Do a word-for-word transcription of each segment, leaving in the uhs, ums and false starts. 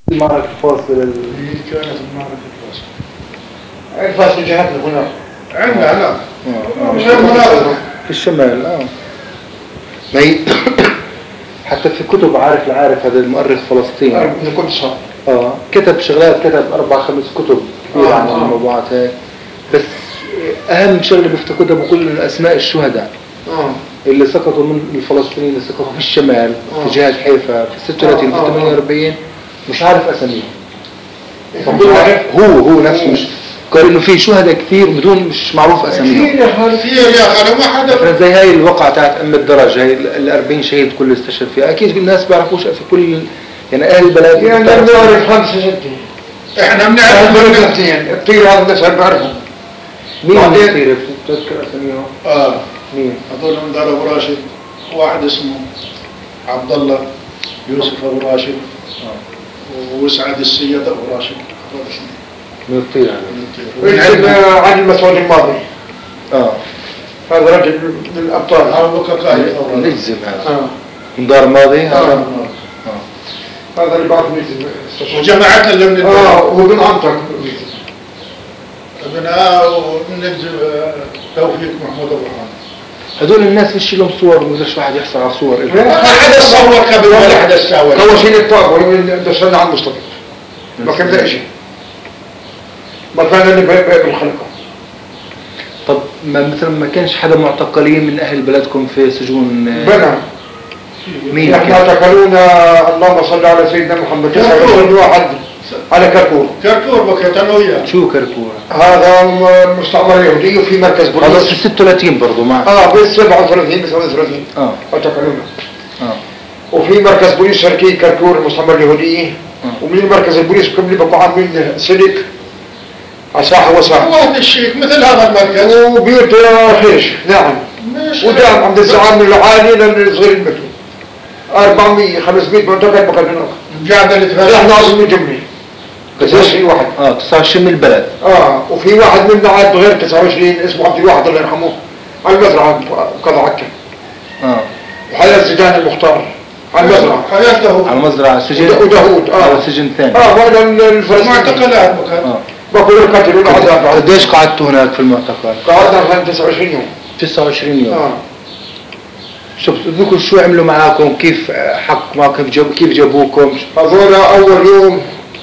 المعركة الفاصلة هي كانت المعركة الفاصلة. الفاصل جهتنا هنا عندنا لا مش في الشمال. اه ما هي حتى في كتب عارف العارف هذا المؤرخ فلسطيني من القدس اه كتب شغلات، كتب اربع خمس كتب كثير عن الموضوعات هاي. بس اهم شغله بيفتقدها بكل اسماء الشهداء اه اللي سقطوا من الفلسطينيين اللي سقطوا في الشمال آه. في جهة حيفا في ستة وثلاثين في ثمانية وأربعين مش عارف اساميهم. هو هو نفسه مش قال انه في شهداء كثير بدون مش معروف اساميهم. كثير يا خالد كثير يا خالد ما حدا زي هاي الوقعة تاعت ام الدرج، هاي ال أربعين شهيد كله استشهد فيها. اكيد الناس بيعرفوش في كل يعني اهل البلد يعني بنعرف خمسة ستة احنا بنعرف بلدتين الطير هذا الناس بعرفهم. مين بعدين- بتصير تذكر اساميهم؟ اه مين؟ هذول من دار ابو راشد، واحد اسمه عبد الله يوسف ابو راشد وسعد السيد ابو راشد. هذول اثنين من الطير هذا. من ويكتب عندنا عن المسعود الماضي اه هذا رجل من الأبطال. ابو بكر قايد نجزم هذا آه. من دار ماضي هذا. آه. هذا اللي بعث نجزم وجماعتنا اللي من اه وابن عمتك ابناء ونجزم توفيق محمود ابو حامد. هذول الناس مش لهم صور، ما بدش واحد يحصل على صور إلهم. ما حدا صور قبل ولا حدا ساوى. أول شيء الطاب ومن دخلنا على المصطفى ما كان ذا شيء ما كان اللي بالخلقة. طب ما مثلا ما كانش حدا معتقلين من اهل بلدكم في سجون؟ آه، بنى مين احنا كان؟ اعتقلونا اللهم صل على سيدنا محمد تسعة وعشرين واحد على كركور. كركور بكيت انا وياه. شو كركور؟ هذا مستعمر يهودي وفي مركز هذا بوليس. في ستة وثلاثين برضه مع اه بال سبعة وثلاثين بال ثمانية وثلاثين اه اعتقلونا. اه وفي مركز بوليس شرقي كركور المستعمر اليهودي. آه. ومن مركز البوليس بكمل بقوا عاملين سلك على ساحه وساحه واحد الشيك مثل هذا المركز. وبيوت خيش نعم. مش ودعم عند الزعام من العالي للصغير المترو أربعمية خمسمية معتقل بقدر قاعدة اللي احنا تفهم. عاصمين جملي تسعة وعشرين واحد. اه تسعة وعشرين من البلد. اه وفي واحد منا عاد غير تسعة وعشرين اسمه عبد الواحد الله يرحمه على المزرعه بقضاء عكا. اه وحياة زيدان المختار على المزرعه. حياته على مزرعة سجن. وداوود اه على سجن ثاني. اه وهذا الفلسطيني معتقلات بكيت. اه بقول القتل والعذاب. قديش قعدتوا هناك في المعتقل؟ قعدنا تسعة وعشرين يوم. تسعة وعشرين يوم. اه شو بذكر شو عملوا معاكم؟ كيف حق معكم؟ كيف جاب كيف جابوكم؟ هذول اول يوم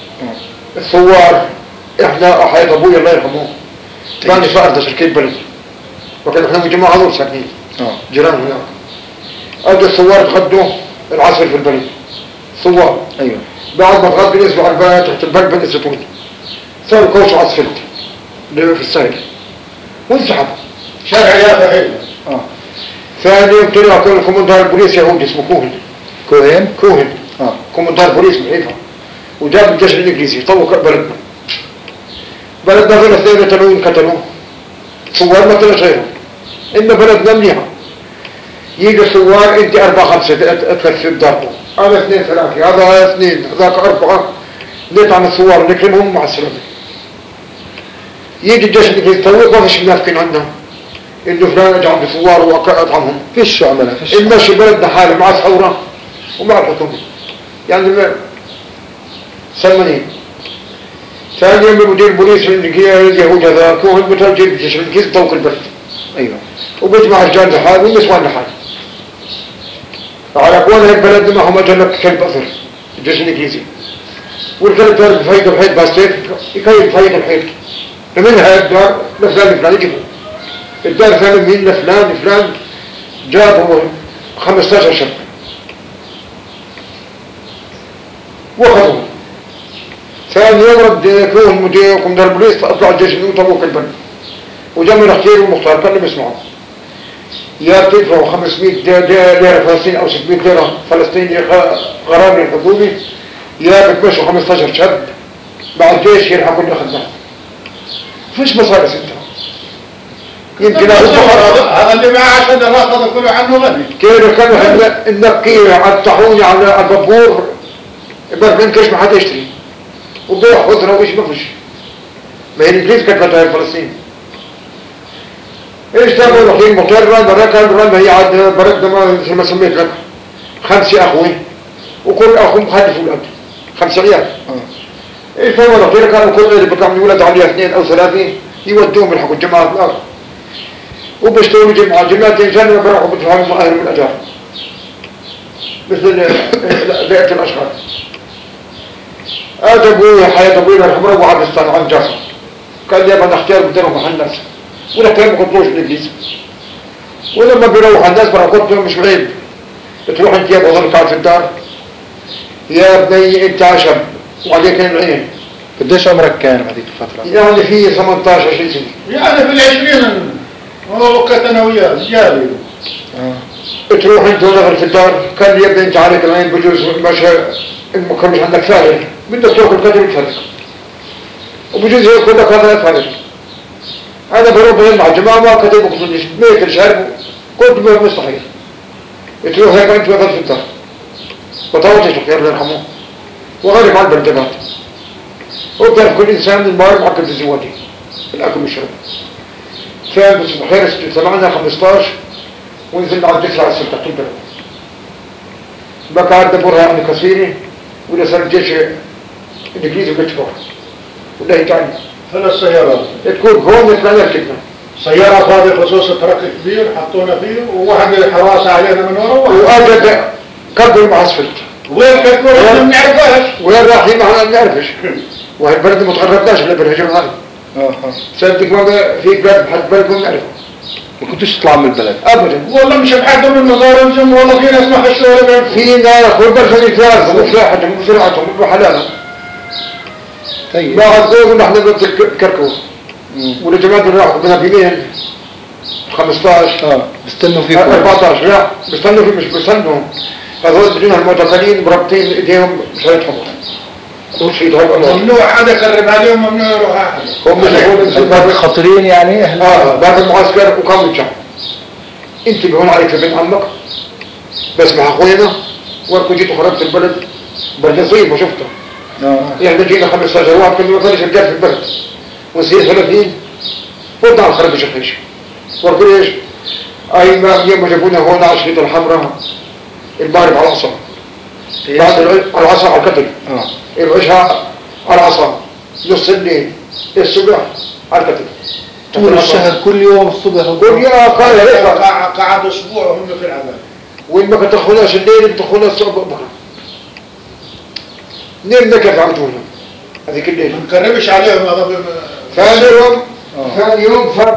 الثوار احنا حياة ابوي الله يرحمه كان فارد شركة بلد وكان احنا مجموعة هذول ساكنين اه جيران هناك. اجوا الثوار تغدوا العصر في البلد ثوار. ايوه بعد ما تغدوا نزلوا على البلد تحت البلد بلد الزيتون صاروا كوش عصفلت اللي في الساحل وانسحبوا. شارع يافا حلو. اه ثاني يوم طلع كل كومندار البوليس يهودي اسمه كوهن. كوهن. كوهن اه كومندار بوليس من حيفا وجاب الجيش الانجليزي طوق بلدنا. بلدنا غير اثنين وثلاثين قتلوه ثوار ما طلعش غيرهم. إن بلدنا منيحة يجي ثوار انت أربعة خمسة تكثر داركم هذا اثنين ثلاثة هذا اثنين هذاك أربعة نطعم الثوار نكرمهم مع السلامة. يجي الجيش الانجليزي طوق ما فيش منافقين عندنا انه فلان اجعل بثوار واطعمهم. فيش شو عملها؟ فيش المشي بلدنا حاله مع الثورة ومع الحكومة يعني ما سلمانين. ثاني يوم مدير البوليس اليهود هذا كوهن بتوجه الجيش الانجليزي طوق البلد ايوه وبيجمع رجال لحال ونسوان لحال. على قول هيك بلدنا ما هم جنب كلب اثر الجيش الانجليزي والكلب ده بفايد الحيط باستيك يكيد فايد الحيط من هاي الدار لفلان فلان يجيبه الدار ثاني مين لفلان فلان جابوا خمسة عشر شاب واخذوه. ثاني يوم رد كون مدير كومندار البوليس اطلع الجيش وطوق البلد وجمع الاختيار والمختار كانوا يسمعوا يا بتدفعوا خمسمية ليرة فلسطين او ستمية ليرة فلسطيني غرامي الحكومي يا بتمشوا خمسة عشر شاب مع الجيش يلحقوا اللي اخذناه. فيش مصاري ستة يمكن هذا اللي معاه عشان الراس كله عنه غني. كانوا كانوا النقية على الطاحوني على البابور برمين كيش ما حدا يشتري وبيع خضرة وإيش ما فيش. ما هي الإنجليز كانت فتاة فلسطين ايش تعملوا رايحين مطرة بركة بركة هي عاد بردنا ما مثل ما سميت لك خمسة أخوين وكل أخو مخلف ولاد خمس عيال. اه ايش فهم الاخير كانوا كل اللي بيطلع من ولد عليه اثنين او ثلاثه يودوهم يلحقوا الجماعه النار. وبيشتغلوا جماعه جماعتين ثانيه بيروحوا بدفعوا مؤهل من الاجار. مثل بيئه الاشغال. هذا ابوي حياه ابوي الله يرحمه ابو عبد الستان عن جاسر. قال لي ابغى اختار بدينهم مع الناس. ولا كان ما قلتلوش بالانجليزي. ولما بيروح الناس برا قلت لهم مش عيب. بتروح انت يا ابو ظل قاعد في الدار. يا بني انت عشب وعليك العين. قديش عمرك كان بهذيك الفترة؟ يعني في ثمانية عشر عشرين سنة. يعني في العشرين هو وقت انا وياه رجالي. اه تروح انت ونغل في الدار كان يا ابني انت عليك العين بجوز ماشي المكان مش عندك فارغ بدك تاكل قدر يتفرق. وبجوز ياكل لك هذا فارغ. انا بروح بين مع الجماعة ما كتبوا خصوصي بيت الشارب كنت بيه مستحيل. تروح هيك انت ونغل في الدار. وطاوتش الخير الله يرحمه. وغير مع البردبات. وبتعرف كل انسان من الموارد معقد الزواجي الاكل والشرب. كان بس بخير سمعنا خمستاشر ونزلنا على الدفع على السلطة تحت البلد. بقى عاد دبرها يعني كثيرة ولا صار الجيش الانجليزي بيتبع ولا يتعني. ثلاث سيارات. تكون هون يطلع لك كلمة. سيارة فاضية خصوص ترك كبير حطونا فيه وواحد حراسة علينا من ورا واجد قبل المعسفلت. وين كتكون احنا ما بنعرفهاش. وين رايحين معنا ما بنعرفش. وهالبلد ما تغربناش الا بالهجوم هذا. اه اه صدق ما في بلاد بحد بلد ما بنعرفه. ما كنتوش تطلع من البلد؟ ابدا. والله مش بحد من المزار والجم والله في ناس ما حشوا ولا بيعرفوا. في ناس والبلد ثلاثة وفلاحتهم وزراعتهم وحلالهم. طيب ما غزوه نحن بنتكركوا. والجماعة اللي راحوا بنا في مين؟ خمستاشر اه بيستنوا فيكم أربعتاشر لا بيستنوا في مش بيستنوا. هذول بدنا المعتقلين مربطين ايديهم مش هيتحموا. وش يدهم ممنوع حدا يقرب عليهم ممنوع يروح احد. هم يقولون خطرين يعني اهل اه بعد المعسكر وقاموا الجمع. انت بهون عليك بنت عمك بس مع اخوينا واركو جيتوا خربت البلد بلصيب وشفته. اه يعني جينا خمستاشر واحد كنا ما كانش رجال في البلد ونصير ثلاثين وضع الخرب الشخيش. واركو ايش؟ اي ما يوم جابونا هون على الشريط الحمراء البارد على العصا. بعد على العصا على الكتل. اه العشاء على العصا نص الليل الصبح على الكتل. طول الشهر كل يوم الصبح قول يا قال هيك قعد قعد اسبوع وهم في العذاب. وين ما تدخلناش الليل بتدخلنا الصبح بكره. منين نكف عمتونا هذيك الليل. ما نقربش عليهم هذا. ثاني يوم آه. ثاني يوم فات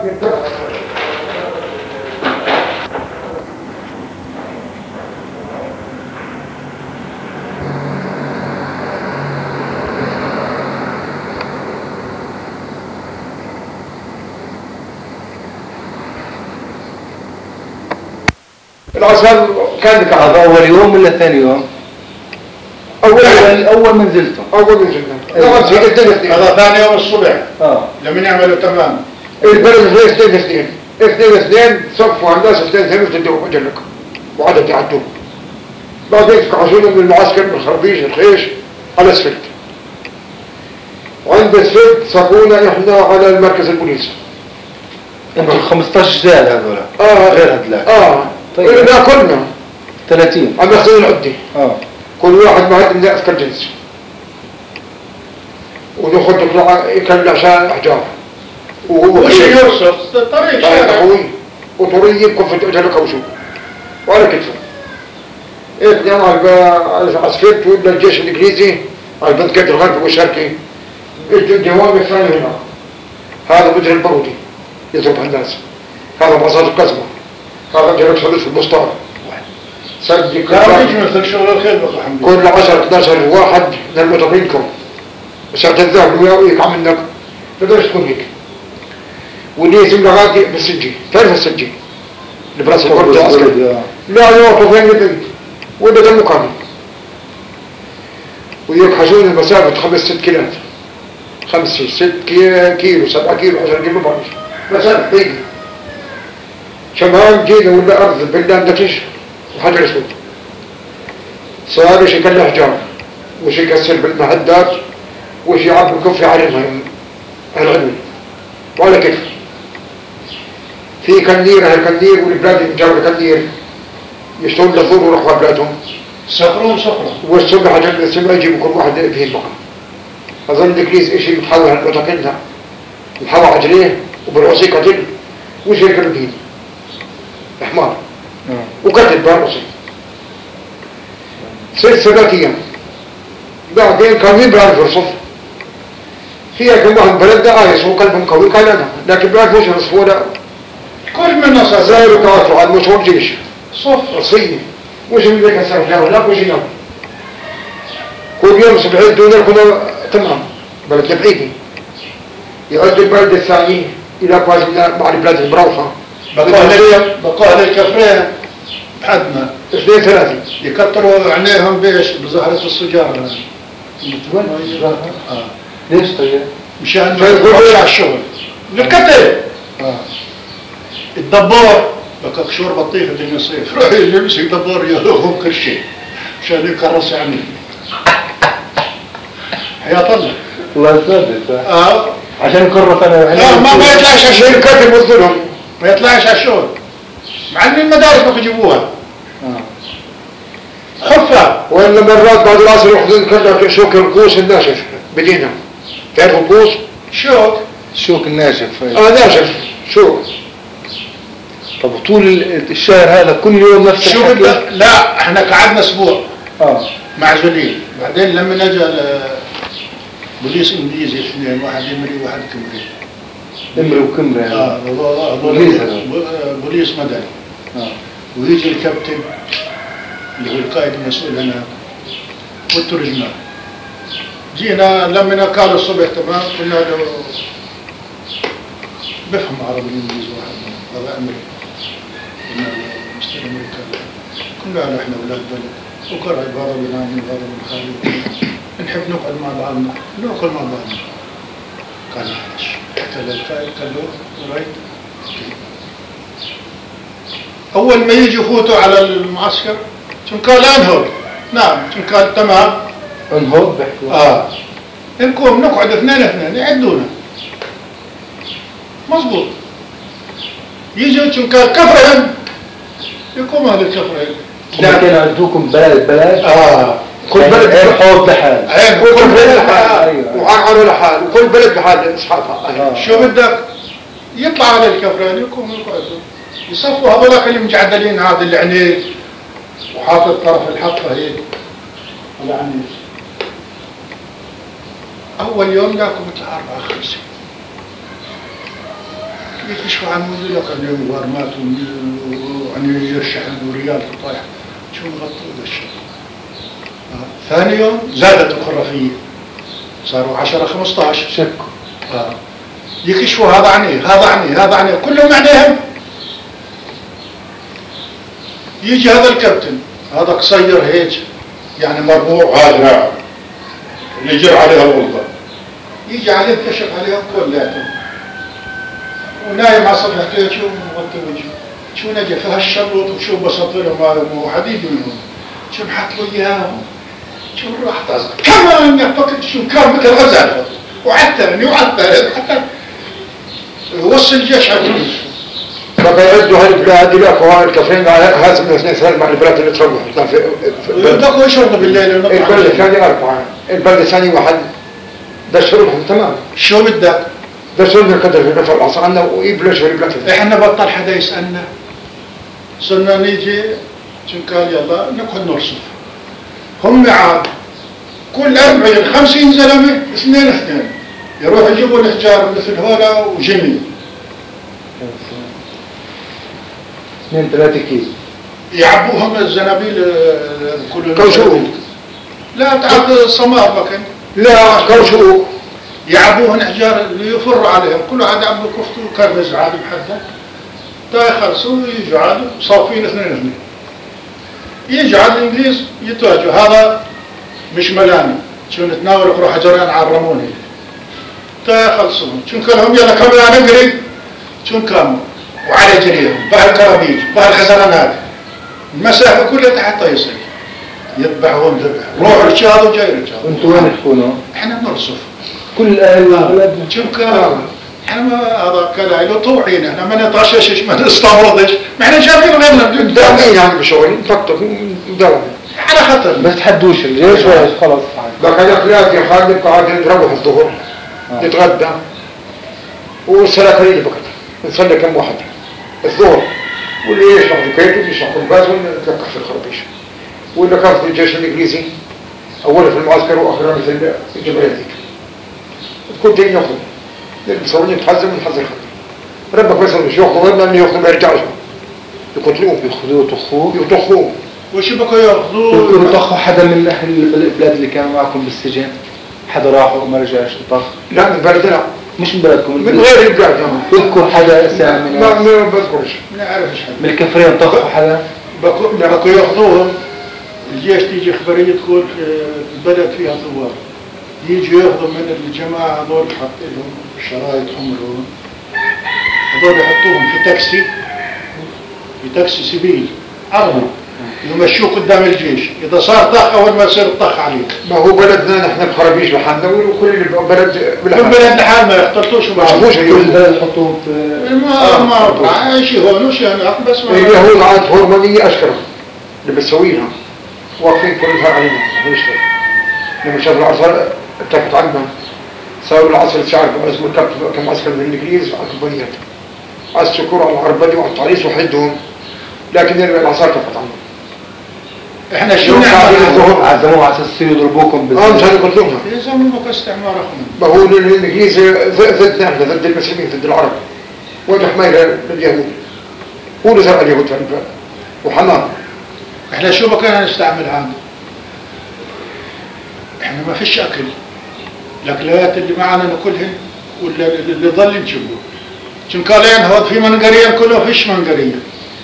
العسل كان بكعب. هذا اول يوم ولا ثاني يوم؟ اول اول اول ما نزلتم اول من جنة طبعا في اثنين اثنين هذا ثاني يوم الصبح اه لما يعملوا تمام. البلد فيه اثنين اثنين اثنين اثنين صفوا على الناس اثنين اثنين وتدوهم اجلك وعدد يعدوهم. بعدين كعسونا من المعسكر من الخربيش الخيش على اسفلت. وعند اسفلت صفونا احنا على المركز البوليس. انتم خمستاشر زاد هذول اه غير هذلاك. اه طيب. إلنا كلنا ثلاثين عم ياخذون العدة. اه كل واحد معد من أذكر جنس ونخرج نطلع يكلم عشان أحجار وش يوصل طريق شارع أخوي وطريق يكون في أجلك أو شو وعلى كتفه. إيه على العسكرت ولا الجيش الإنجليزي على البنت قد الغرب والشرقي الدوام الثاني هنا. هذا مدير البرودي يضرب الناس. هذا مصادر قزمة. هذا جرب صديق في البسطار. صدق لا يجمل شغل الخير بقى الحمد لله. كل عشرة اثنا عشر واحد من المتقينكم ساعة الذهب ويقع منك تقدرش تكون هيك. واللي يتم لغاية بالسجي تعرف السجي اللي براس الغرب العسكري لا يوقف وين يبنت وده ده المقابل ويكحشون المسافة خمس ست كيلات خمسة ست كيلو سبعة كيلو عشرة كيلو بعض مسافة هيك شمال جينا ولا أرض بلدان دكش وحجر اسود صار وش يكل احجار وش يكسر بالمعدات وش يعبي كفي عليها العلوي ولا كيف في كنير هالكنير والبلاد جاب الكنير يشتغل للظهور ويروحوا بلادهم صخرهم صخرة. والصبح عشان السماء يجيب كل واحد فيه المقام. أظن الإنجليز إيش متحول على الأوتاكنتا محول عجليه وبالعصي قتل وش هيك الدين الحمار وقتل بالعصي ست سبعة أيام. بعدين كان مين بيعرف يرصف هي كم واحد بلد ده آيس وقلبهم قوي كان أنا لكن بيعرفوش يرصفوا ده كل من نصر زائر وكواتروا عاد مشهور جيش صف رصية وش من ذيك السنة لا ولا وش يوم كل يوم سبعين دولار كنا تمام بلد بعيدة يعد البلد الثاني إلى كواز مع البلاد المروحة بقاء للكفرين بحدنا اثنين ثلاثة يكتروا عينيهم بيش بزهرة السجارة. آه. ليش طيب؟ مشان ما يقولوش على الشغل للقتل. آه. الدبار بقى شور بطيخة دين الصيف راح يمسك دبار ياخذهم كل شيء مشان يكرس يعني حياة الله. الله يسدد. اه عشان يكرس انا لا ما ما يطلعش على الشغل الكاتب والظلم ما يطلعش على الشغل معلمين المدارس ما يجيبوها. اه خفة وإلا مرات بعد العصر يأخذون كذا شوك القوس الناشف بدينا تعرفوا القوس؟ شوك الشوك الناشف. اه ناشف شوك. طب طول الشهر هذا كل يوم نفس شو بدك؟ لا احنا قعدنا اسبوع اه معزولين بعدين لما نجا بوليس انجليزي اثنين واحد يمري وواحد كمري. امري وكمري يعني. اه بوليس بوليس مدني. اه ويجي الكابتن اللي هو القائد المسؤول هنا والترجمان. جينا لما قالوا الصبح تمام قلنا له بفهم عربي الانجليزي واحد هذا امريكا. قلنا له مستر امريكا قلنا له احنا اولاد بلد وقرأ عباره بنام عباره من خارج نحب نقعد مع بعضنا ناكل مع بعضنا. قال معلش حتى للقائد قال له رايت. اول ما يجي يفوتوا على المعسكر شن قال انهض. نعم شن قال تمام انهض بحكوا اه نقوم نقعد اثنين اثنين يعدونا مظبوط. يجي شن قال كفرهم يقوم هذا الكفرهم. لا كانوا عندكم بلد بلد اه كل بلد عين حوض لحال. عين كل بلد لحال أيوة. وعقله لحال وكل بلد لحال اصحابها. آه. شو بدك يطلع على الكفرين يقوم يقعدوا يصفوا هذولاك اللي مجعدلين هذا اللي عنيد وحاطط طرف الحقه هيك العنيد. اول يوم جاكم مثل اربعه خمسه يكشفوا عن مدير لك اليوم غرمات وعني يرشحن وريال طايح شو مغطوا هذا الشيء. آه. ثاني يوم زادت الخرافيه صاروا عشرة خمسة عشر شكوا. آه. يكشفوا هذا عني هذا عني هذا عني كلهم عنيهم. يجي هذا الكابتن هذا قصير هيك يعني مربوع هذا اللي يجر عليها الغلطة يجي عليه كشف عليها كلها ونايم على صفحته هيك ومغطي وجهه. شو نجي فيها الشروط وشو بساطير مو حديد منهم شو نحط له اياهم شو نروح طازق كمان يعتقد شو كان مثل غزال وعترني وعترني حتى وصل الجيش على بقى يردوا هالبلاد الى قوائم الكفرين هذا من اثنين ثلاث مع البلاد اللي تروح في يبدأوا يشربوا بالليل. البلد الثاني أربعة البلد الثاني واحد دشرهم تمام. شو بدك؟ دشرهم القدر في نفر العصر عنا ويبلش في البلاد. احنا بطل حدا يسألنا صرنا نيجي شن قال يلا نقعد نرصف. هم عاد كل أربعين خمسين زلمة اثنين اثنين يروح يجيبوا الحجار مثل هولا وجميل اثنين ثلاثة كيلو يعبوهم الزنابيل كل كوشوق. لا تعب صمار بكن لا كوشوق يعبوهن حجار اللي يفروا عليهم كل واحد يعبوا كفته وكرز عاد محدد تا يخلصوا يجوا عاد صافين اثنين اثنين. يجي على الانجليز يتواجهوا هذا مش ملامي شو نتناول يروح حجرين على الرموني تا يخلصون شو كلهم يلا كمان نقري شو كانوا وعلى جريهم بهالكرابيج بهالخزرانات المسافه كلها تحت يصير يذبحون ذبح روح رجال وجاي رجال. وانتوا وين تكونوا؟ احنا بنرصف كل اهل البلد. شو كان احنا ما هذا كلا له طوعين احنا ما نطاشش ما نستمرضش ما احنا شايفين غيرنا داومين يعني بشغل نفكر داوم. على خطر. بس تحدوش الجيش ولا خلاص بقى الأخلاق يا خالد قاعد نروح الظهر نتغدى والصلاة قليلة بقى نصلي كم واحد الظهر واللي يشرح الكيت واللي يشرح الباز ونتلقح في الخربيش واللي كان في الجيش الإنجليزي أولا في المعسكر وآخرا مثل الجبلية ذيك تكون تاني ياخذ المصورين يتحزم ونحزر خطر ربك بس مش ياخذوا غيرنا اللي ياخذوا ما يرجعوش يقتلوه ياخذوه ويطخوه يطخوه وش بقوا ياخذوه؟ يطخوا حدا من أهل البلاد اللي كانوا معكم بالسجن حدا راح وما رجعش طخ؟ لا من بلدنا مش من بلدكم من غير البلاد يذكر حدا اسامي من ما ما بذكرش ما نعرفش حدا من الكفرين طخوا حدا بقوا بقوا ياخذوهم الجيش تيجي خبريه تقول البلد فيها ثوار يجوا ياخذوا من الجماعه هذول حط لهم شرايط حمر هذول يحطوهم في تاكسي في تاكسي سبيل عربي يمشوه قدام الجيش اذا صار طخ اول ما يصير الطخ عليك. ما هو بلدنا نحن بخرابيش لحالنا وكل بلد كل بلد لحال ما يختلطوش وما يعرفوش كل بلد يحطوه في ما ما شيء هون وشيء هناك بس ما اليهود عاد هرمونية أشكر اللي بتسويها واقفين كل نهار علينا نحن نشتغل لما شافوا العصر اتفقت عنا صاروا العصر الشعب اسمه الكابتن كم عسكر من الإنجليز على الكومبانيات على السكور على العربدي وعلى التعريس وحدهم لكن العصر اتفقت عنا احنا شو نعمل؟ عزموه على اساس يضربوكم اه مش هنقتلوهم يزموك استعمارهم. ما هو الانجليز ضدنا احنا ضد المسلمين ضد العرب وجه حماية لليهود هو اللي زرع اليهود في البلاد وحماه. احنا شو بكنا نستعمل هذا؟ احنا ما فيش اكل الاكلات اللي معنا ناكلهن ولا اللي ضل نجيبه شنكالين هود في منقريين كله فيش منقريه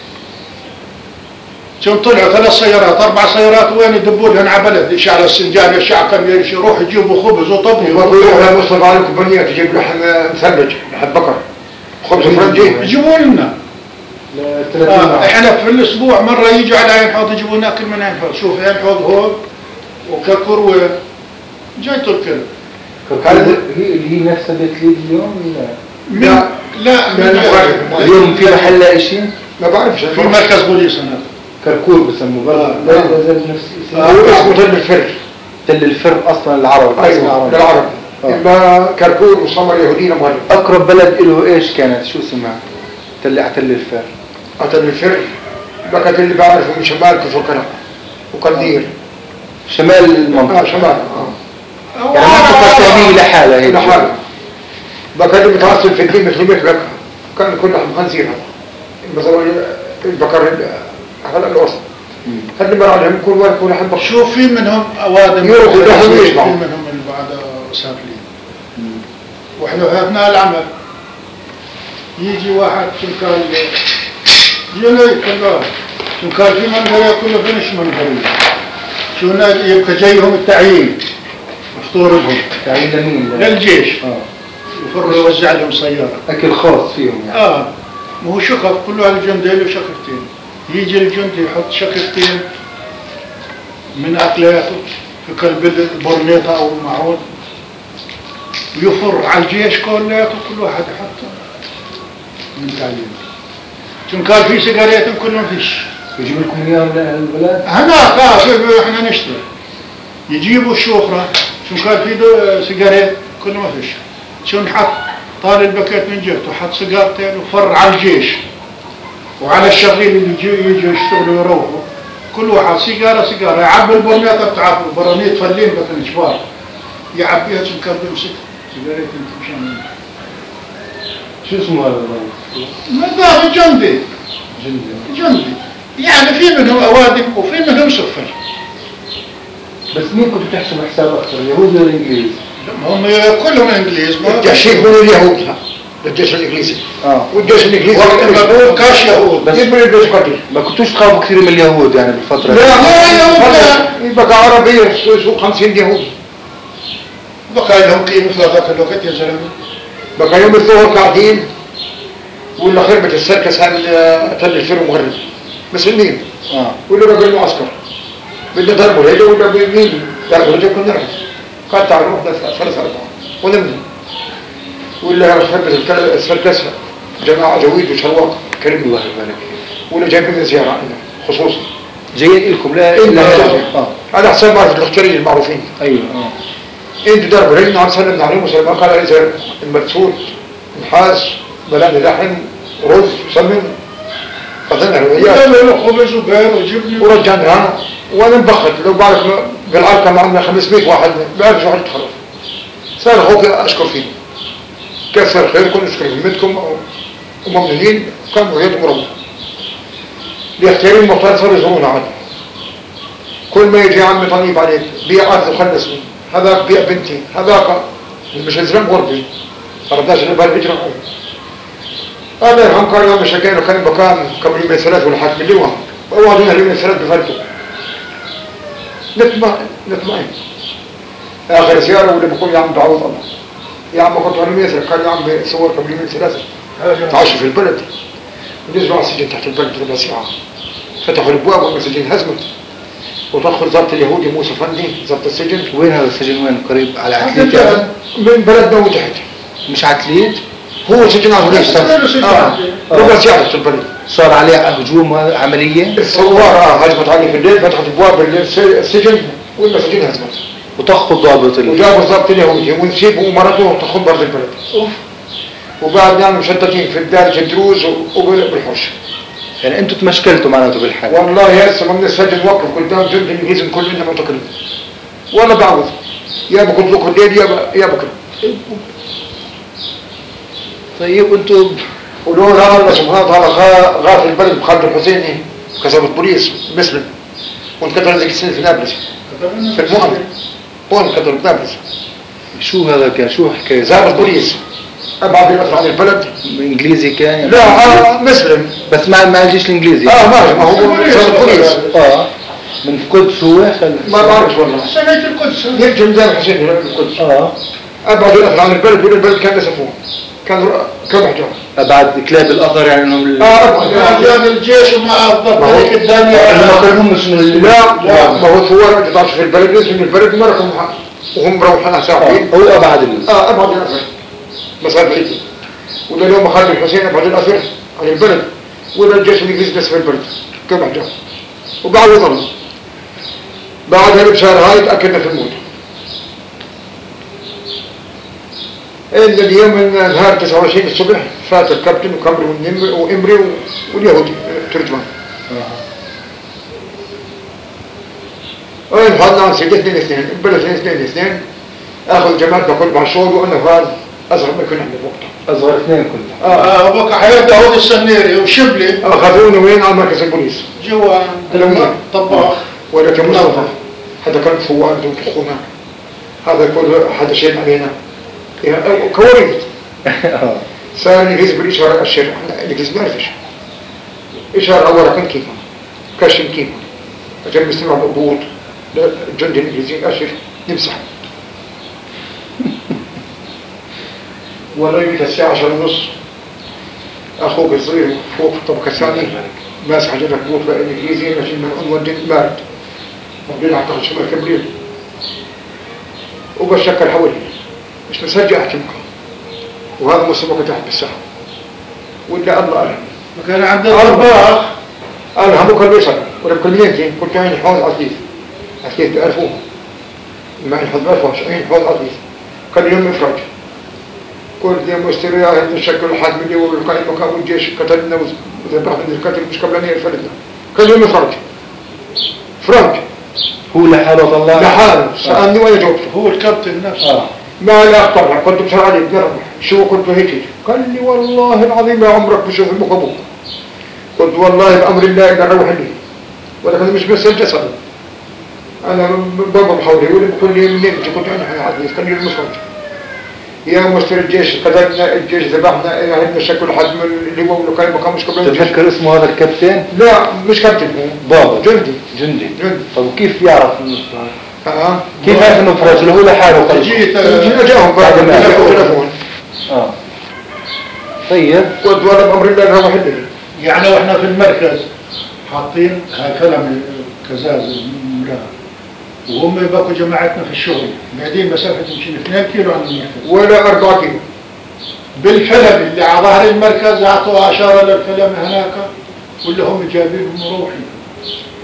شون طلعوا ثلاث سيارات اربع سيارات وين يدبوا لهن على بلد يشعل السنجان يشعل كم يروح يجيبوا خبز وطبخ يروح لمصطفى على الكومبانيه تجيب لحم مثلج لحم بقر خبز فرنجي يجيبوا لنا آه احنا في الاسبوع مره يجوا على عين حوض يجيبوا لنا اكل من عين حوض شوف عين حوض هون وكركر و جايته الكل هذا هي اللي هي نفسها بيت ليد اليوم ولا لا لا, لا, لا اليوم في محل لا شيء ما بعرفش في مركز بوليس هناك كركور بسموه برضه لا يزال نفس هو اسمه تل الفر تل الفر اصلا العرب ايوه للعرب اما كركور مصمر يهودينا مهرب. اقرب بلد له ايش كانت شو اسمها؟ تل تل الفر تل الفر بقت اللي بعرفه من شمال كفر كرم وقندير شمال المنطقه اه شمال اه يعني منطقه ثانيه لحالها هيك لحالها بقى اللي متعصب في الدين مثل مثلك كان كل واحد خنزير هذا مثلا البقر على الوسط خلي مرة عليهم كل واحد يكون يحب شوف في منهم اوادم يروحوا لهم يشبعوا في منهم اللي بعد سافلين واحنا اثناء العمل يجي واحد شنكال يجي كله شنكال في منقرية كله فينش منقرية شو يبقى جايهم التعيين مفطور بهم تعيين لمين؟ للجيش اه يفروا يوزع لهم سيارة اكل خاص فيهم يعني اه ما هو شقف كله على الجندي له شقفتين يجي الجندي يحط شقفتين من اكلاته في قلب البرنيطه او المعون ويفر على الجيش كلياته كل واحد يحط من تعليم شو كان في سيجارات كلهم فيش يجيب لكم اياهم لاهل البلاد؟ هناك اه احنا نشتري يجيبوا الشوخره شو كان في سيجارات كله ما فيش شو نحط طال الباكيت من جهته حط سيجارتين وفر على الجيش وعلى الشغيل اللي يجوا يشتغلوا يروحوا كل واحد سيجاره سيجاره يعبي البرنيطه بتاعته برانيط فلين بطن جبار يعبيها شو كان بيمسك سيجارات انت مشان شو اسمه هذا الرجل؟ هذا جندي جندي جندي يعني في منهم اوادم وفي منهم سفر بس مين كنتوا تحسبوا حساب اكثر اليهود ولا الانجليز؟ هم كلهم انجليز الجيش يكونوا اليهود الجيش الانجليزي اه والجيش الانجليزي وقت المقبول كاش يهود بس يبقى الجيش قتل ما كنتوش تخافوا كثير من اليهود يعني بالفتره لا لا يبقى عربي سوق خمسين يهود بقى لهم قيمه في هذاك الوقت يا زلمه بقى يوم الظهر قاعدين ولا خربت السركس عن تل الفر ومغرب مسلمين اه ولا بقى المعسكر بدنا ضربوا هيدا ولا مين ضربوا هيدا كنا نعرف كان تعرف ثلاث أربعة ونمنا ولا خربت السركس جماعة جويد وشرواق كريم الله يبارك ولا جايبين زيارة عندنا خصوصا جايين لكم لا إلا لا- اه على حسب ما في الاختياريين المعروفين. ايوه اه انتوا ضربوا رجلنا عم سلمنا عليهم وسلم قال اذا المدفون نحاس بلعنا لحم رز سمن قضينا الويات قال له خبز وبير وجبني ورجعنا وانا مبخت لو بعرف بالعركه معنا خمسمية واحد بعرف واحد تخرج. صار اخوك اشكر فيه كثر خيركم اشكر همتكم وممنونين كانوا غير مربى. الاختياريين المختار صاروا يزورون عاد كل ما يجي عمي طيب عليك بيع ارض وخلصني هذاك بيع بنتي هذاك مش هزرم غربي أردناش نبقى الهجرة هذا يرحم كان يوم شكينا كان بكام قبل يومين ثلاث ولا حاكم اليوم ووعدونا اليومين ثلاث بفرقوا نطمئن نطمئن آخر سيارة ولا بقول يا عم بعوض الله يا عم كنت أنا ميسر كان يا عم صور قبل يومين ثلاثة تعاشوا في البلد ونزلوا على السجن تحت البلد ربع ساعة فتحوا الأبواب والسجن هزمت وتدخل ضبط اليهودي موسى فندي ضبط السجن. وين هذا السجن وين قريب على عتليت يعني؟ من بلدنا وتحت مش عتليت هو سجن على ليش اه ربع ساعة في البلد صار عليه هجوم عملية الثوار هجمت عليه في الليل فتحت ابواب السجن والمساجين هزمت وطخوا الضابط ال- وجابوا ضبط اليهودي ونسيبوا ومرته وتخون برد البلد وبعد نعمل مشتتين في الدار جدروز وبالحوش. يعني انتم تمشكلتوا معناته بالحرب والله هسه من السجن وقف قدام جند الانجليز كلنا معتقلين ولا بعوض يا بكت لكم الليل يا ب- يا بكره. طيب انتم ولولا الله سبحانه وتعالى غا- غاف البلد بخالد الحسيني كسب البوليس مسلم وانقتل ذيك السنه في نابلس في المؤمن هون انقتل في نابلس شو هذا كان شو حكاية زار البوليس ابعد الاسرى عن البلد انجليزي كان يعني لا آه مسلم بس مع مع الجيش الانجليزي اه ما ما هو زار البوليس اه من القدس هو خل ما بعرف والله سنة القدس يرجع ميدان الحسين الى القدس اه ابعد الاسرى عن البلد ولا البلد كان نسفوه كان كم حجار بعد كلاب الاثر يعني انهم ال- اه ابعد عشان الجيش ومع الضبط هيك انهم الدنيا كانوا شنو ال- لا لا ما هو ثوار اجداش في البلد ليش من البلد مرقوا وهم مروحين ساعتين آه، هو ابعد ال- اه ابعد الاثر مسافه بعيده ولا اليوم خالد الحسين ابعد الاثر عن البلد ولا الجيش الانجليزي بس في البلد كم حجار وبعد ظل بعدها بشهر هاي تاكدنا في الموت. إن اليوم من نهار تسعة وعشرين الصبح فات الكابتن وكامري والنمر وإمري واليهودي ترجمان. وين حالنا عن سيدي اثنين اثنين بلا اثنين اثنين اثنين اخذ جماعة بكل بعشور وانا فاز اصغر ما كنا عند الوقت. اصغر اثنين كنت اه بقى حياة داود السنيري وشبلي اخذوني وين على مركز البوليس جوان تلوين. طباخ ولكن مصطفى هذا كان فوار دون تخونا هذا كل هذا شيء علينا يعني كوريت اه صار الانجليز بالاشاره اشر احنا الانجليز ما نعرفش اشاره اول كان كيف كشم كيف عشان بيستمع بضبوط الجندي الانجليزي اشر نمسح ولا يجي الساعه عشرة ونص اخوك الصغير فوق في الطبقه الثانيه ماسح جنبك بوط بالانجليزي ماشي من عنوان جد بارد وبعدين اعتقد شمال كبريل وبشكل حولي مش مسجل احكي معه وهذا مسبقة تحت بالساعة ولا الله ألهم كان عند الطباخ ألهم وكان بيصل ولا بكل مينتين كنت عين حوض عزيز عزيز بألفوه ما عين حوض بألفوه عين حوض عزيز كان يوم إفراج قلت يوم استرياء هذا الشكل الحاكم اللي هو القائم مكان الجيش قتلنا وذبحنا القتل مش قبلنا يرفلنا كان يوم إفراج إفراج هو لحاله طلع لحاله سألني وأنا جاوبته هو الكابتن نفسه اه ما لا أقطرها كنت بسرعة عليك نربح شو كنت هيك قال لي والله العظيم يا عمرك بشوف ابوك ابوك قلت والله بأمر الله إذا روح لي ولكن مش بس الجسد أنا بابا بحولي يقول لي بكل يوم منين كنت أنا عزيز كان لي المسرج يا مستر الجيش قتلنا الجيش ذبحنا عندنا شكل حد من اللي هو اللي كان مكان مش قبل الجيش تتذكر اسمه هذا الكابتن؟ لا مش كابتن بابا جندي جندي جندي طب وكيف يعرف انه اه كيف عرف انه فرج هو لحاله قلبه؟ جيت جينا جاهم بعد ما جاءوا تلفون اه طيب قلت والله بأمر الله روح لي يعني واحنا في المركز حاطين هكذا من كزاز المراه وهم يبقوا جماعتنا في الشغل قاعدين مسافة يمكن اثنين كيلو عن المركز ولا أربعة كيلو بالفلم اللي على ظهر المركز اعطوا اشاره للفلم هناك واللي هم جايبينهم وروحين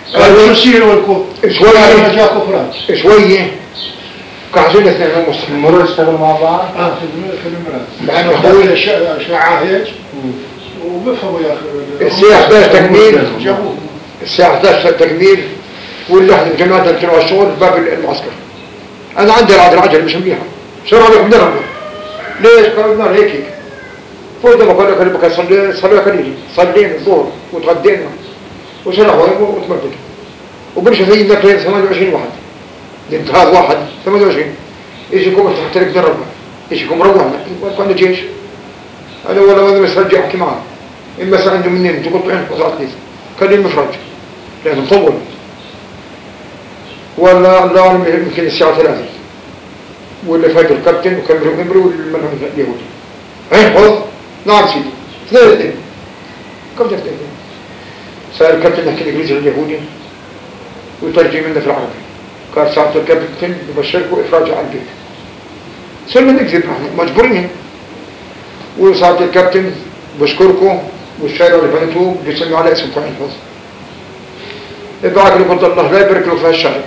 قالوا شو يصير لكم؟ شوية جاكم فرنسا شوية كعزين اثنين مسلمين مروا اشتغلوا مع بعض. اه في الم- في المرأة مع انه اخوي شعاع هيك وبفهموا يا اخي الساعة احدى عشر تكميل جابوه الساعة احدى عشر تكميل واللحظة جماعة كانوا على الشغل باب المعسكر. انا عندي العجل العجل مش مليحة شو عليكم نرمى ليش قالوا لنا هيك هيك فوق ما قال لك بك صلي صلي قليل صلينا الظهر وتغدينا وشرحوا وتمددوا وبمشي في النقلين ثمانية وعشرين واحد الانتهاء واحد ثمانية وعشرين يجيكم تحت لك دربنا يجيكم روحنا كنا جيش انا ولا وانا بس رجع احكي معاه اما صار عنده منين تقطعين وصارت لي كان المفرج لانه مطول ولا لا يمكن الساعه ثلاثة ولا فات الكابتن وكملوا كملوا والمنهم اليهودي عين خذ نعم سيدي اثنين اثنين كم تفتح صار الكابتن يحكي الانجليزي لليهودي ويترجم لنا في العربي قال ساعة الكابتن ببشركم إخراجه عن البيت صرنا نكذب نحن مجبورين وساعة الكابتن بشكركم والشارع اللي بنيتوه بيسموا على اسم فاعل حفظ ابعك لكم الله لا يبارك له في هالشارع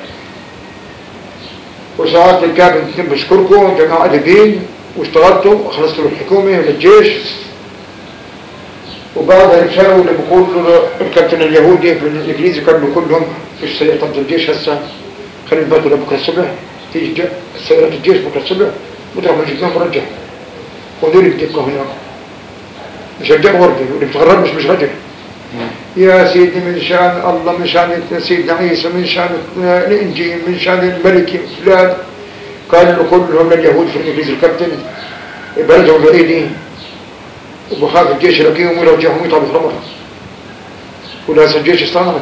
وساعة الكابتن بشكركم جماعة أدبين واشتغلتوا خلصتوا الحكومة للجيش وبعدها انشروا اللي بيقولوا الكابتن اليهودي في الانجليزي كانوا كلهم في سيارة الجيش هسه خلينا نباتوا لبكره الصبح تيجي سيارة الجيش بكره الصبح مدرب ما جبناهم ورجع ودول بتبقى هناك مش رجع ورده واللي بتغرب مش مش رجع يا سيدي من شان الله من شان سيدنا عيسى من شان الانجيل من شان الملك فلان قالوا كلهم اليهود في الانجليزي الكابتن برجعوا بعيدي وبخاف الجيش يلاقيهم ويرجعهم يطلعوا في رمضان ولازم الجيش استنى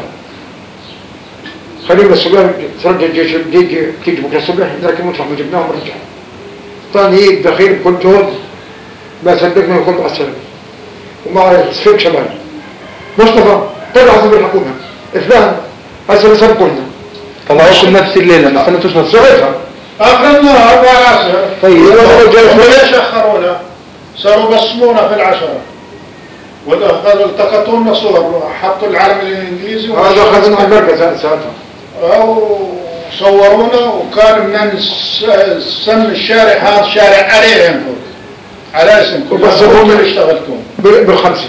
خلينا الصبح ترجع الجيش بيجي تيجي بكره الصبح لكن مطرح ما جبناهم ورجع ثاني دخيل كل جهد ما صدقنا يكون على السلام ومع سفيك شمال مصطفى طلع عزم الحكومه فلان هسه سبقونا طلعوكم نفس الليله ما استنيتوش نص ساعتها اخر النهار اربع العصر طيب وليش اخرونا؟ صاروا بصمونا في العشرة والتقطوا لنا صور حطوا العلم الانجليزي هذا اخذنا على المركز ساعتها او صورونا وكان من سم الشارع هذا شارع عليهم على اسمكم وبس هم اللي اشتغلتوا بالخمسه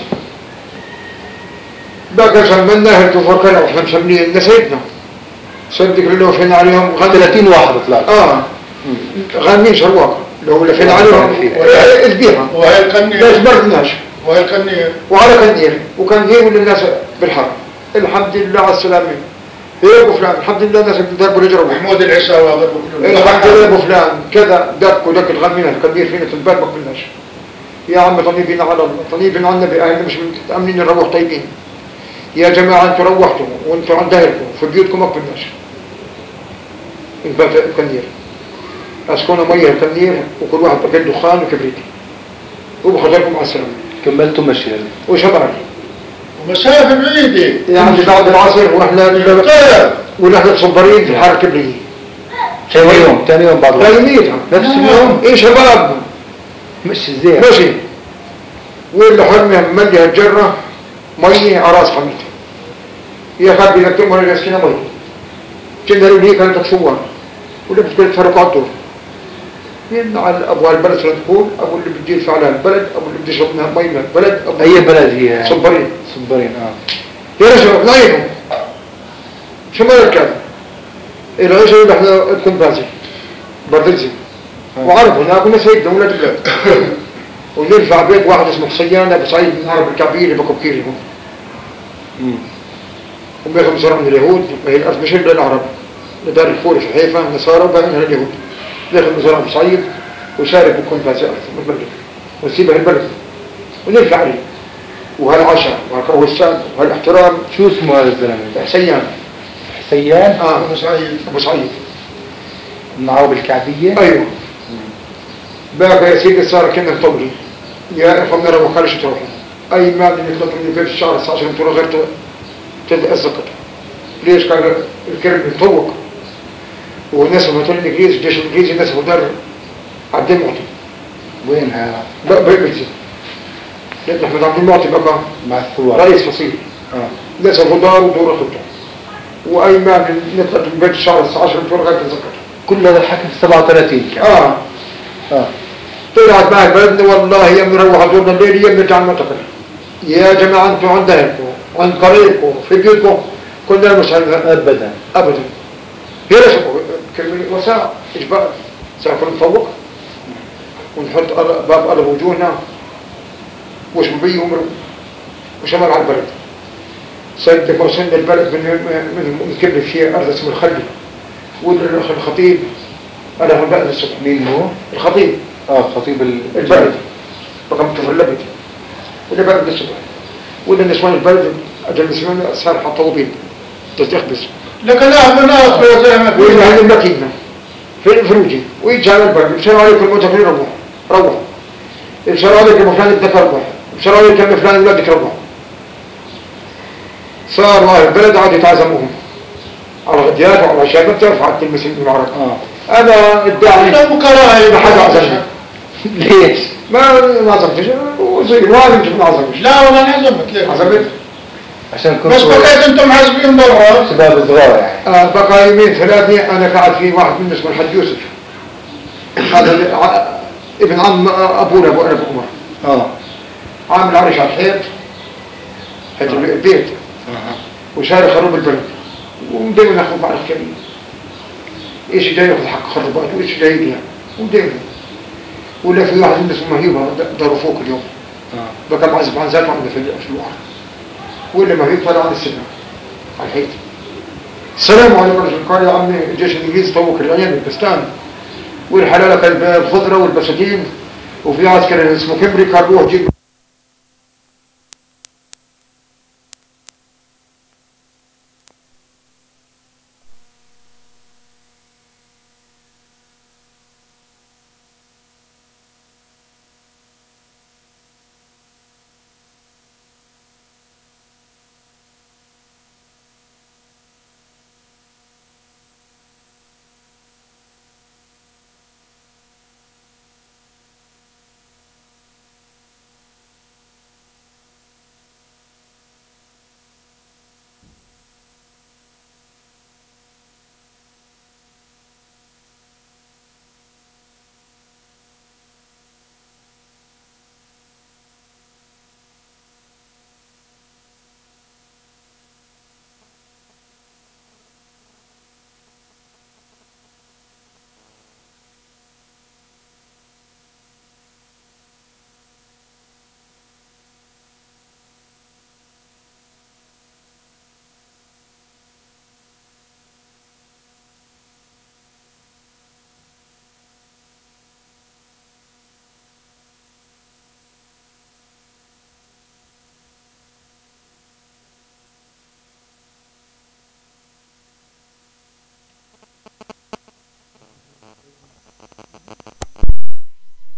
بقى سمنا هل تفكرنا واحنا مسميين نسيتنا صدق لو فين عليهم ثلاثين واحد طلعت اه غنين شرواق لو لفين عليهم اذبيها وهي القنية ليش بردناش وهي القنية وعلى كندير وكان جيبوا للناس بالحرب الحمد لله على السلامة ايه ابو فلان الحمد لله الناس بتضربوا رجلهم محمود العساوي هذا الحمد لله ابو فلان كذا دك ودك الغمينة الكبير فينا في الباب ما قبلناش يا عم طنيبين على الله طنيبين على النبي اهلنا مش متأمنين نروح طيبين يا جماعة انتوا روحتوا وانتوا عند دايركم في بيوتكم ما قبلناش انفات الكندير اسكونا مية الكندير وكل واحد باكل دخان وكبريت وبحضركم على السلامة كملتوا مشي وشباب ومسافة بعيدة يعني بعد العصر واحنا ونحن صبرين في الحارة الكبرية ثاني يوم ثاني يوم بعد العصر لازميتها نفس اليوم ايه شباب مش زين ماشي واللي حرمها ملي الجرة مية على راس حميتها يا خبي لك تمر الاسكينة مية كنا لي كانت تصور واللي بتقول تفرقوا على الدور مين على ابو البلد تقول ابو اللي بدي يدفع على البلد ابو اللي بدي يشرب منها مي من البلد ابو اي بلد هي صبرين صبرين اه يا رجل نايموا شو ما يركب العيش اللي احنا نكون بازي بردلزي وعرب هناك كنا سيدنا ولاد البلاد ونرفع بيت واحد اسمه حصيان ابو سعيد من عرب الكعبيه اللي بكم كيري هم هم بياخذوا مزرعه من اليهود وهي الارض مش الا العرب لدار الفور في حيفا نصارى وباقيها اليهود بياخذ مزرعه ابو سعيد وشارب بكون بازي ارض من البلد ونسيبها البلد ونرفع عليه وهالعشاء وهالوسام وهالاحترام. شو اسمه هذا الزلمه؟ حسيان. حسيان؟ اه ابو سعيد ابو سعيد من عرب الكعبيه؟ ايوه. بقى يا سيدي صار كنا نطولي يا اخواننا لو ما خليش تروحوا اي مال اللي يطلب من البيت الشهر الساعه عشرة تروح غير تتأزقت. ليش كان الكرم يتطوق والناس اللي بتقول الانجليزي الجيش الانجليزي الناس مدرب عبد المعطي. وينها؟ بقى بيبلزي احمد عبد المعطي بقى مع الثوار رئيس فصيل اه ناس الغدار ودور خطه وايمان نطلع من بيت الشهر الساعه عشرة بتوع لغايه الزكاه. كل هذا الحكي في سبعة وثلاثين كان. اه اه طلعت معي بلدنا والله يوم نروح زورنا الليل يوم نرجع المنطقه. يا جماعه انتم عند اهلكم عند قريبكم في بيوتكم كلنا مش عند ابدا ابدا. يا كلمه وساعه ايش بقى؟ ساعه نفوق ونحط أر- باب قلب وجوهنا وش ببي ومر وشمال على البلد. صيدك وصلنا البلد من من من كل شيء ارض اسمه الخلي والخطيب انا في البلد الصبح. مين هو؟ الخطيب اه خطيب ال- البلد رقم تفلبت ولا بلد الصبح ولا نسوان البلد اجل نسوان صار حطوا بين تستخبص لكن لا مناخ زي ما وإذا في هذه المكينة في الفروجي ويجي على البلد يبشر عليك المتفرين روح روح يبشر عليك المفلان ابنك روح يبشر عليك المفلان ولادك روح. صار واحد البلد عاد يتعزموهم على غديات وعلى شيء بتعرف عاد المسلمين بالعرب. اه انا ادعي لا مكراهي ما حد عزمني ليش؟ ما ما عزمتش وزي ما يمكن ما عزمتش لا والله انعزمت ليه؟ عزمت عشان بس كنتوا بقيت انتم عازبين برا. شباب صغار يعني. آه بقى يومين ثلاثة انا قاعد في واحد من اسمه الحاج يوسف هذا ال- ع- ابن عم ابونا ابو ابو عمر اه عامل عرش على الحيط حيث البيت اها وشاري خروب البلد ودائما ناخذ مع الكريم ايش جاي ياخذ حق خربات وايش جاي يبيع ودائما ولا في واحد من اسمه مهيبه داروا فوق اليوم اه بقى معزب عن ذاته عنده في في الوعر ولا مهيب طلع عن السنه على الحيط. السلام عليكم ورحمه الله. قال يا عمي الجيش الانجليزي طوق العين والبستان والحلاله كان الخضره والبساتين وفي عسكري اسمه كبري كان روح جيب